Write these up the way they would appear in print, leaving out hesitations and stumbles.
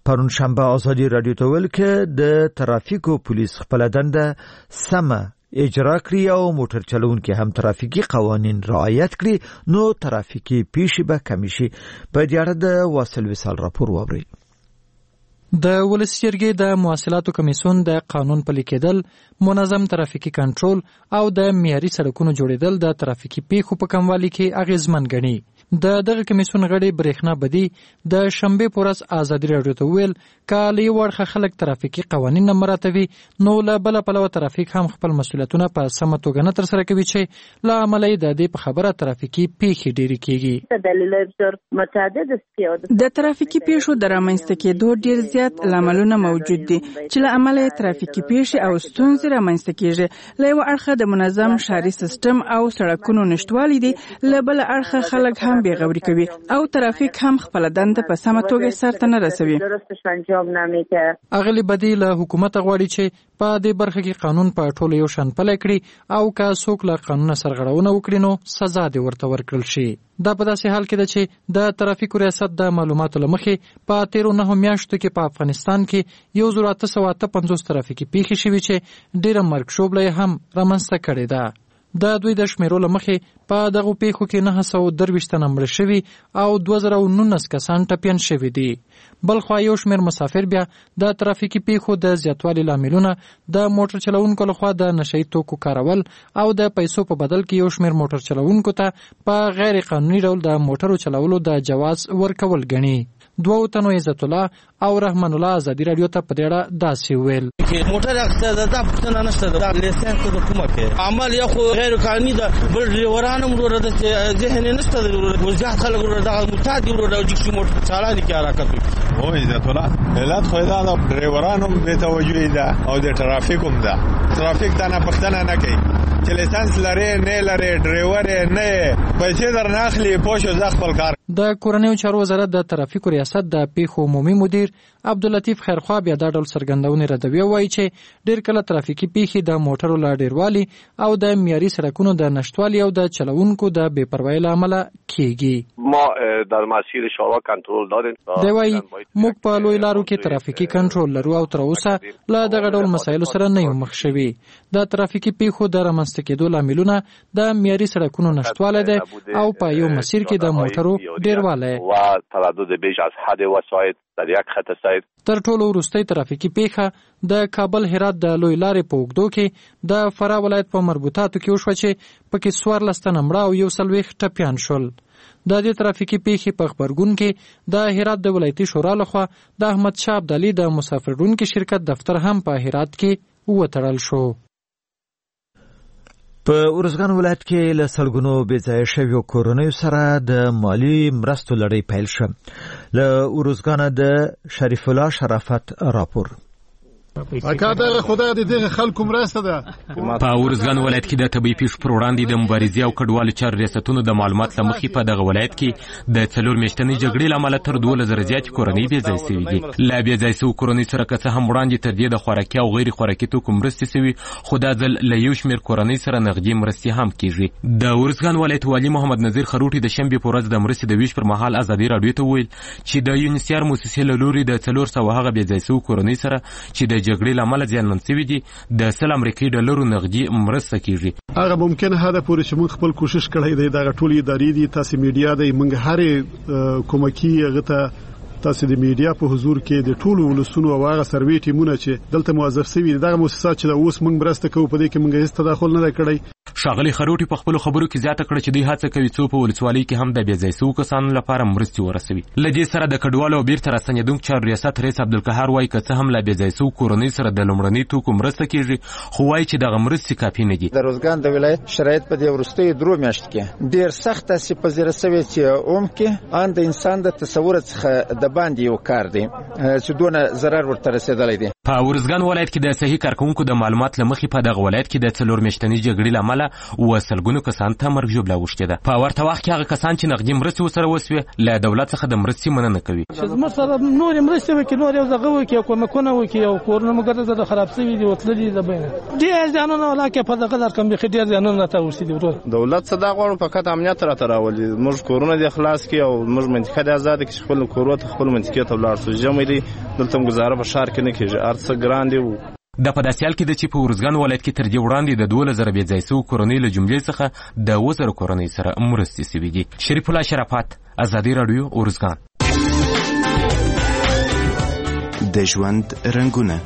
پرون شنبه ازادي رادیو ته ویل چې د ترافیکو پولیس خپل دنده سمه اجرا کړی او موټر چلونکي هم ترافیکي قوانین رعایت کړي نو ترافیکي پیښې به کم شي. په دې اړه د واصل وصال راپور واورئ. د ولسي جرګې د مواصلاتو کمیسیون د قانون پلي کېدل، منظم ترافیکي کنټرول او د معیاري سړکونو جوړېدل د ترافیکي پیښو په کموالي کې اغیزمن ګڼي. د دغه کمیسیون غړي برېښنا بدی د شنبې په ورځ ازادي راډیو ته ویل که له یو اړخه خلک ترافیکي قوانین نه مراعاتوي نو له بله پلوه ترافیک هم خپل مسؤلیتونه په سمه توګه نه ترسره کوي چې له امله یې د دې په خبره ترافیکي پیښې ډېرې کېږي. د ترافیکي پیښو د رامنځته کېدو ډېر زیات لاملونه موجود دي چې له امله یې ترافیکي پیښې او ستونزې رامنځته کېږي. له یو اړخه د منظم ښاري سیستم او سړکونو نشتوالی دي، له بله اړخه خلک هم بېغوري کوي او ترافیک هم خپل دنده په سمه توګه سرته نه رسوي. اغلی بدی له حکومت غواړي چې په دې برخه کې قانون په ټولو یو شان پلی کړي او که څوک له قانونه سرغړونه وکړي نو سزا دې ورته ورکړل شي. دا په داسې حال کې ده چې د ترافیکو ریاست د معلوماتو له مخې په تیرو 9 میاشتو کې په افغانستان کې 1858 ترافیکي پیښې شوي چې ډېره مرګ ژوبله هم رامنځته کړې ده. د دوی د شمیرو له مخې په دغو پیښو کې 923 تنه مړه شوي او 2019 کسان ټپیان شوي دي. بل خوا یو شمیر مسافر بیا د ترافیکي پیښو د زیاتوالي لاملونه د موټر چلوونکو لخوا د نشهیي توکو کارول او د پیسو په بدل کې یو شمیر موټر چلوونکو ته په غیر قانوني ډول د موټرو چلولو د جواز ورکول ګڼي. دوه تنو عزت الله او رحمان الله ازادي رادیو ته په دې اړه داسې ویل: موټر اخته د پښتنه نشته د لیسنس د کومه کې عمل یو غیر قانوني د بل ډرایورانو مرور د ذهن نشته د وزګه خلک ورو د متعدي ورو د جکشي موټر چالان کې حرکت او عزت الله علت خو دا د ډرایورانو به توجه ده او د ترافیکوم ده. ترافیک ته نه پښتنه نه کوي چې لیسنس لري نه لري ډرایور نه پیسې درناخلي پوښو ځ خپل کار. د کورنیو چارو وزارت د ترافیکو ریاست د پیښو عمومي مدیر عبداللطیف خیرخوا بیا دا ډول څرګندونې ردوي او وایي چې ډېر کله ترافیکي پیښې د موټرو له ډېروالي او د معیاري سړکونو د نشتوالي او د چلوونکو د بې پروایۍ له امله کېږي. ما در مسیر شارع کنټرول دادیم. دی وایي موږ په لوی لارو کې ترافیکي کنټرول لرو او تر اوسه له دغه ډول مسایلو سره نه یو مخ شوي. د ترافیکي پیښو د رامنځته کېدو لاملونه د معیاري سړکونو نشتوالی دی او په یو مسیر کې د موټرو ډېروالی و تردد بیش از حد وسایط در یک خط سیر. تر ټولو وروستۍ ترافیکي پیښه د کابل هرات د لوی لارې په اوږدو کې د فراه ولایت په مربوطاتو کې وشوه چې پکې 14 تنه مړه او 140 ټپیان شول. د دې ترافیکي پیښې په خبرګون کې د هرات د ولایتي شورا لخوا د احمد شاه ابدالي د مسافرونکو شرکت دفتر هم په هرات کې وتړل شو. په ارزګان ولایت کې له سلګونو بې ځایه شویو کورنیو سره د مالی مرستو لړۍ پیل شوه. له ارزګانه د شریف الله شرافت راپور. اکاده خدای دې دغه خلکو مرسته ده. په ارزګان ولایت کې د طبيعي پیښو پر وړاندې د مبارزې او کډوالو چارو ریاستونو د معلومات لمخې په دغه ولایت کې د 4 میاشتنۍ جګړې لامل تر 2000 زیات کورنۍ بې ځای شوې دي. لا بې ځای شو کورنۍ سره که څه هم وړاندې تر دې د خوراکي او غیر خوراکي توکو مرستې شوي، خو دا ځل له یو شمېر کورنۍ سره نغدي مرستې هم کېږي. د ارزګان ولایت والي محمد نذیر خروټي د شنبې په ورځ د مرستې د ویش پر مهال ازادي راډیو ته ویل چې د یونیسیار مؤسسې له لوري د 400 هغه بې ځای شو کورنۍ سره چې د جګړې لامل منسوي دي د $100 نغدي مرسته کیږي. هغه ممکن هدا پورې چې موږ خپل کوشش کړی دی دا ټول ادارې دي، تاسو میډیا دی، موږ هر کومکی هغه ته تاسو د میډیا په حضور کې د ټولو ولسونو او هغه سروي ټیمونه چې دلته موظف شوي دغه مؤسسات چې اوس موږ مرسته کوو په دې کې موږ هیڅ تداخل نه کړی. ښاغلي خروټي په خپل خبرو کې زیاته کړه چې دوی هڅه کوي څو په ولسوالۍ کې هم د بې ځای شوو کسانو لپاره مرستې ورسوي. له دې سره د کډوالو او بیرته راستنېدونکو چارو ریاست رئیس عبدالقهار وایي که څه هم له بې ځای شوو کورنۍ سره د لومړني توکو مرسته کېږي، خو وایي چې دغه مرستې کافي نه دي. د روزګان د ولایت شرایط په دې وروستیو 2 میاشتو کې ډېر سخت تاسې پذیره شوی چې کې ان د انسان د تصور څخه د باندې یو کار دی چې دونه ضرر ورته رسېدلی دی. په ارزګان ولایت کې د صحي کارکوونکو د معلومات له مخې په دغه ولایت کې د 4 میاشتنۍ جګړې له امله وسلګونو کسان ته مرګ ژوبله اوښتې ده. په ورته وخت کې هغه کسان چې نغدي مرستې ورسره وسوې له دولت څخه د مرستې مننه کوي. چې زموږ سره نورې مرستې وکړي، نور یو دغه وکړي، کومکونه وکړي او کورونه مو ګرځه د خراب شوي دي وتللي د بینه ډېر زیانونه ولاکه په دغه رقم بېخي ډېر زیانونه راته اوښتي دي. ورور دولت څه دا غواړو فقط امنیت راته راولي، موږ کورونه دې خلاص کړي او موږ منطقه دې ازاده کړي، خپل کورونه ته خپل منطقې ته ولاړ شو. ژمی ګرانې دي دلته گزاره په شهر کې نه کېږي هر څه ګران دي د په داسې حال کې ده چې په ارزګان ولایت کې تر دې وړاندې د 12,000 بې ځای شوو کورنۍ له جملې څخه د 10,000 کورنۍ سره مرستې شوي دي. شریف الله شرافت، ازادي راډیو، ارزګان. د ژوند رنګونه.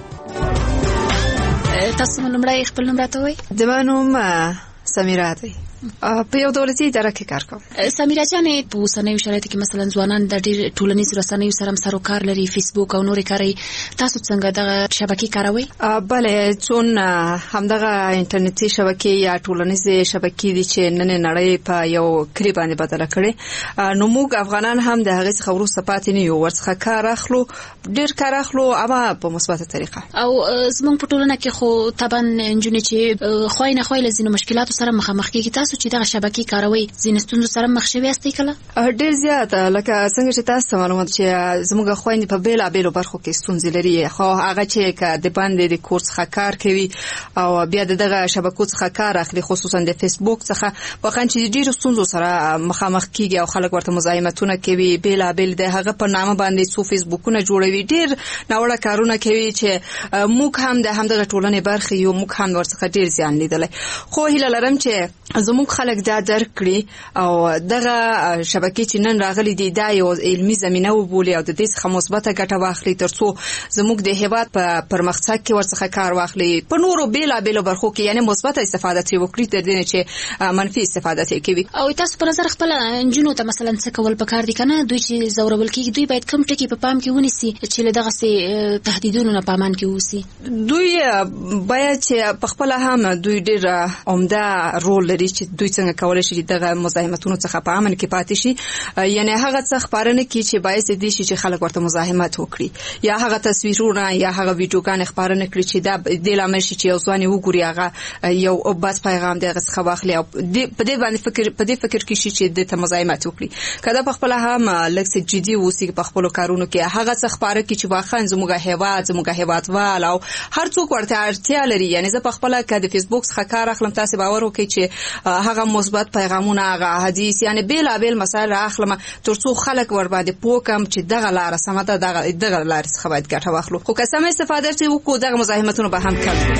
تاسو لومړی خپل نوم راته وایئ. زما نوم سمیرا دی. په یو دولتي اداره کې کار کوم. سمیرا جانې په اوسنیو شرایطو کې مثلا ځوانان د ډېر ټولنیزو رسنیو سره سر و کار لري، فیسبوک او نورې کاروي. تاسو څنګه دغه شبکې کاروئ؟ بله، چون همدغه انټرنیټي شبکې یا ټولنیزې شبکې دي چې نن نړۍ په یو کلي باندې بدله کړې، نو موږ افغانان هم د هغې څخه وروسته پاتې نه یو، ورڅخه کار اخلو، ډېر کار اخلو، اما په مثبته طریقه. او زموږ په ټولنه کې خو طبعا نجونې چې خوای نه خوای له ځینو مشکلاتو سره مخامخ کېږي، تاسو چې دغه شبکې کاروئ ځینې ستونزو سره مخ شوي یاستئ کله؟ ډېر زیات، لکه څنګه چې تاسو ته معلومات چې زموږ خویندې په بېلابېلو برخو کې ستونزې لري، خو هغه چې د باندې د کور څخه کار کوي او بیا دغه شبکو څخه کار اخلي، خصوصا د فیسبوک څخه، واقعا چې ډېرو ستونزو سره مخامخ کېږي او خلک ورته مزاحمتونه کوي، بېلابېل د هغه په نامه باندې څو فیسبوکونه جوړوي، ډېر ناوړه کارونه کوي چې موږ هم د همدغه ټولنې برخې یو، موږ هم ورڅخه ډېر زیان لیدلی. خو هیله لرم چې زموږ خلک دا درک کړي او دغه شبکې چې نن راغلي دي دا یو علمي زمینه وبولي او د دې څخه مثبته ګټه واخلي، ترڅو زموږ د هېواد په پرمختګ کې ورڅخه کار واخلي، په نورو بېلابېلو برخو کې، یعنی مثبته استفاده ترې وکړي تر دې نه چې منفي استفاده ترې کوي. او تاسو په نظر خپله نجونو ته مثلا څه کول پکار دي که نه؟ دوی چې ځورول کېږي دوی باید کوم ټکي په پام کې ونیسي چې له دغسې تهدیدونو نه په امان کې اوسي؟ دوی باید چې په خپله هم دوی ډېر عمده رول لري چې دوی څنګه کولی شي دغه مزاحمتونو څخه په امن کې پاتې شي، یعنی هغه څه خپاره نه کړي چې باعث دي شي چې خلک ورته مزاحمت وکړي، یا هغه تصویرونه یا هغه ویډیوګانې خپاره نه کړي چې دا دې لامل شي چې یو ځوان وګوري هغه یو بس پیغام د هغه څخه واخلي او په دې باندې فکر کې شي چې د ته مزاحمت وکړي. کله په خپله هم لږ څه جدي اوسي په خپلو کارونو کې، هغه څه خپاره کړي چې واقعا زموږ هېواد، زموږ هېوادوال او هر څوک ورته اړتیا لري. یعنی زه په خپله که د فیسبوک څخه کار اخلم، تاسې باور وکړئ چې هغه مثبت پیغامونه، هغه حدیث، یعنی بېلابېل مسایل اخلم ترڅو خلک ور باندې پوه کړم چې دغه لاره سمه ده، دغه لارې څخه باید ګټه واخلو. خو که سمه استفاده ترې وکړو دغه مزاحمتونه به هم کم شي.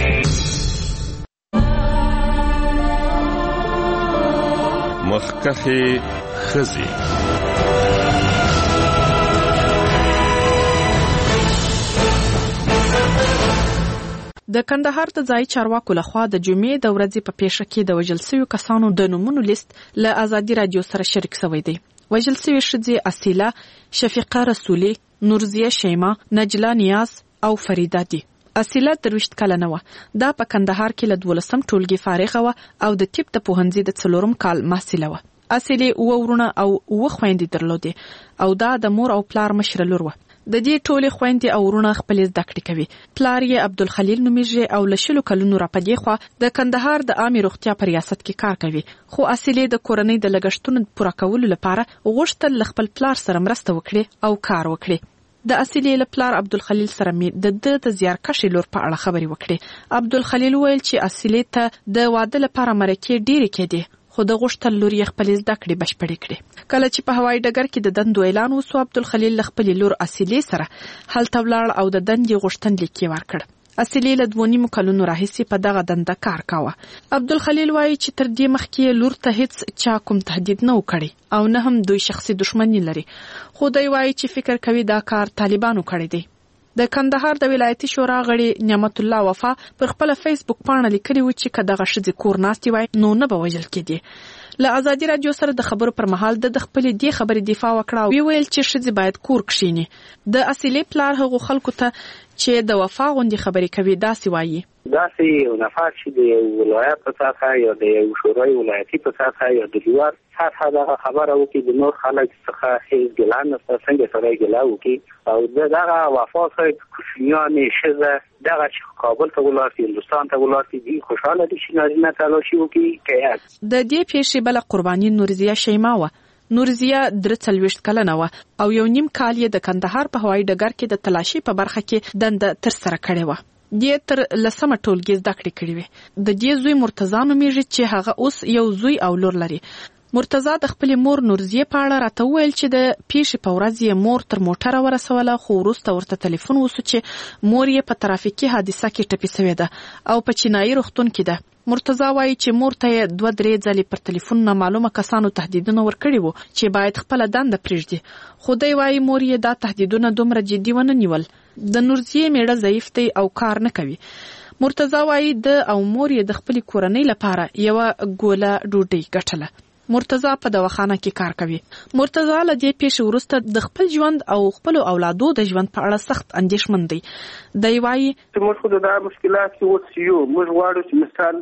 مخکښې ښځې. د کندهار د ځای چارواکو لخوا د جمعې د ورځې په پیښه کې د وژل شویو کسانو د نومونو لیست له ازادي راډیو سره شریک شوی دی. وژل شوې ښځې اصیله، شفیقه رسولي، نورزیه شیما، نجله نیاز او فریده دي. اصیله 23 کلنه وه. دا په کندهار کې له 12م ټولګي فارغه وه او د طب د پوهنځي د 4م کال محصله وه. اصیلې 2 ورونه او 2 خویندې درلودې او دا د مور او پلار مشره لور وه. د دې ټولې خويندې او ورونه خپل زده کړې کوي. پلار یې عبدالخلیل نومیږي او له 20 کلونو راپدې خوا د کندهار د عامه روغتیا په ریاست کې کار کوي. خو اصلي د کورنۍ د لګښتونو پوره کولو لپاره غوښتل خپل پلار سره مرسته وکړي او کار وکړي. د اصلي له پلار عبدالخلیل سره مې د زیارکښې لور په اړه خبرې وکړې. عبدالخلیل ویل چې اصلي ته د واده لپاره مرکې ډېرې کېدې، خو د غوښتل لور یې خپل زده کړې بشپړې کړې. کله چې په هوایي ډګر کې د دندو اعلان وسو، عبدالخلیل له خپلې لور اصلي سره هلته ولاړ او د دندې غوښتنلیک یې ورکړ. اصلي له 2.5 کلونو راهیسې په دغه دنده کار کاوه. عبدالخلیل وایي چې تر دې مخکې لور ته هیڅ چا کوم تهدید نه وکړي او نه هم دوی شخصي دښمني لري، خو دی وایي چې فکر کوي دا کار طالبانو کړی دی. د کندهار د ولایتي شورا غړي نعمت الله وفا پر خپل فیسبوک پاڼه لیکلي و چې کله دغه ښځې کور ناستې وای نو نه به وژل کېدې. له ازادي راډیو سره د خبرو پر مهال د خپلې دې خبرې دفاع وکړه او ویل چې ښځې باید کور کښیني. د اصلي پلار هغو خلکو ته چې د وفا غوندې خبرې کوي داسې وایي: داسې یو نفر چې د ولایت په سطحه یا د یو شورای ولایتي په سطحه یا د لوړ سطحه دغه خبره وکړي، د نور خلک څخه هیڅ ګیله نشته، څنګه سړی ګیله وکړي او دغه وفا صاحب کوچنیانې ښځه دغه چې کابل ته ولاړ شي، هندوستان ته ولاړ شي، دوی خوشحاله دي چې نارینه تلاشي وکړي. د دې پیښې بله قرباني نورزیه شیما وه. نورزیه 43 کلنه وه او 1.5 کال یې د کندهار په هوایي ډګر کې د تلاشي په برخه کې دنده ترسره کړې وه. دې تر 10مه ټولګي زده کړې کړې وې. د دې زوی مرتضی نومیږي چې هغه اوس یو زوی او لور لري. مرتضی د خپل مور نورزیه په اړه راته وویل چې د پیښې په ورځ یې مور تر موټره ورسوله، خو وروسته ورته ټلیفون وسو چې مور یې په ترافیکي حادثه کې ټپي شوې ده او په چینایي روغتون کې ده. مرتضی وایي چې مور ته یې 2-3 ځلې پر ټلیفون نامعلومه کسانو تهدیدونه ورکړي وو چې باید خپل دنده پرېږدي، خو دی وایي مور یې دا تهدیدونه دومره جدي ونه نیول. د نورزیه میړه ضعیف دی او کار نه کوي. مرتضی وایي د او مور یې د خپل کورنۍ لپاره یو ګوله ډوډۍ ګټله. مرتضی په دواخانه کې کار کوي. مرتضی له دې پیښې وروسته د خپل ژوند او خپل اولادو د ژوند په اړه سخت اندېښمن دی. دی وایي چې موږ خو د مشکلات کې اوسېو، موږ غواړو چې مثال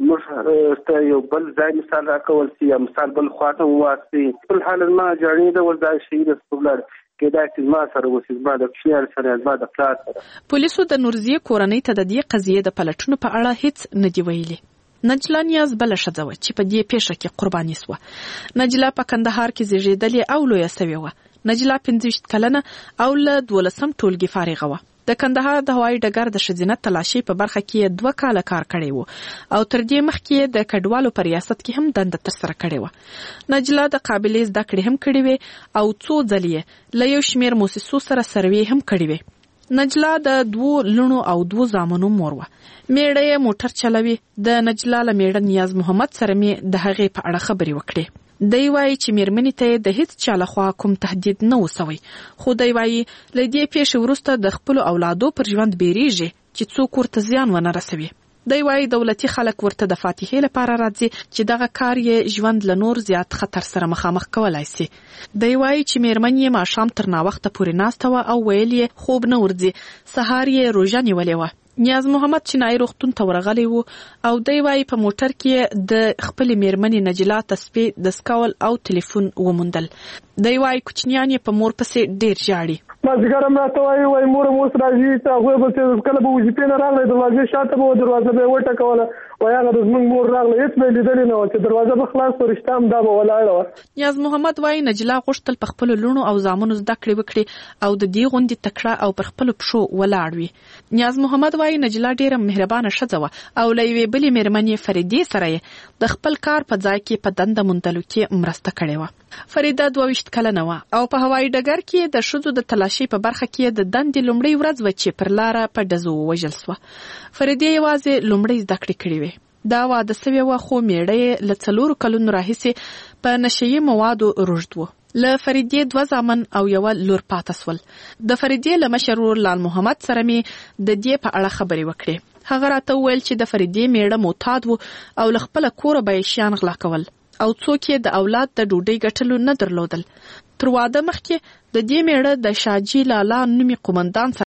موږ ته یو بل ځای مثال راکول سي یا مثال بل خواته وواسي. خپل حال ما جاړې د ولدا شي د خپل کېدای چې ما سره وسی ما د کشيار سره ما د پلار سره. پولیسو د نورزیه کورنۍ ته د دې قضیې د پلټونو په اړه هیڅ نه دی ویلي. نجلا نیاز بل ښځه وه چې په دې پیښه کې قرباني سوه. نجلا په کندهار کې زیږېدلې او لویه سوې وه. نجلا 25 کلنه او له 12 ټولګي فارغه وه. د کندهار د هوایي ډګر د ښځینه تلاشۍ په برخه کې 2 کاله کار کړی وو او تر دې مخکې د کډوالو په ریاست کې هم دنده ترسره کړې وه. نجلا د قابلې زده کړې هم کړې وې او څو ځلې له یو شمېر موسسو سره سروې هم کړې وې. نجلا د 2 لونو او 2 زامنو مور وه. میړه یې موټر چلوي. د نجلا له میړه نیاز محمد سره مې د هغې په اړه خبرې وکړې. دی وایي چې میرمنې ته د هیڅ چا لخوا کوم تهدید نه وسوی، خو دی وایي له دې پیښې وروسته د خپلو اولادو پر ژوند بیریږي چې څوک ورته زیان ونه رسوي. دی وایي دولتي خلک ورته د فاتحې لپاره راځي چې دغه کار یې ژوند له نور زیات خطر سره مخامخ کولای سي. دی وایي چې میرمن یې ماښام تر ناوخته پورې ناسته وه او ویل یې خوب نه ورځي. سهار یې روژه نیولې وه. نیاز محمد چینایي روغتون ته ورغلی وو او دی وایي په موټر کې د خپلې میرمنې نجلا تسبیح د سکول او ټلیفون وموندل. دی وایي کوچنیان یې په مور پسې ډېر ژاړي. مازدیګر هم راته وایي مور هم اوس راځي چې هغوی به چې کله به وظیفې نه راغلی دروازې شاته به دروازه به یې وټکوله، وایي هغه د زموږ مور راغله هېڅ به یې لیدلې نه وه چې دروازه به خلاص په رښتا هم دا به ولاړه وه. نیاز محمد وایي نجلا غوښتل په خپلو لوڼو او زامنو زده کړې وکړي او د دې غوندې تکړه او پر خپلو پښو ولاړ وي. نیاز محمد وایي نجلا ډېره مهربانه ښځه وه او له یوې بلې میرمنې فریدې سره یې د خپل کار په ځای کې په دنده موندلو کې مرسته کړې وه. فریده 22 کلنه وه او په هوایي ډګر کې د ښځو د تلاشۍ په برخه کې د دندې لومړۍ ورځ وه چې پر لاره په ډزو ووژل سوه. فریدې یوازې لومړۍ زده کړې کړې وې. دا واده سوې وه خو میړه یې له 4 کلونو راهیسې په نشهیي موادو روږد و. له فریدې 2 زامن او یوه لور پاته سول. د فریدې له مشر ورور لال محمد سره مې د دې په اړه خبرې وکړې. هغه راته وویل چې د فریدې میړه معتاد و او له خپله کوره به یې شیان غلا کول او څوک یې د اولاد د ډوډۍ ګټلو نه درلودل. تر واده مخکې د دې میړه د شاجي لالا نومي قومندان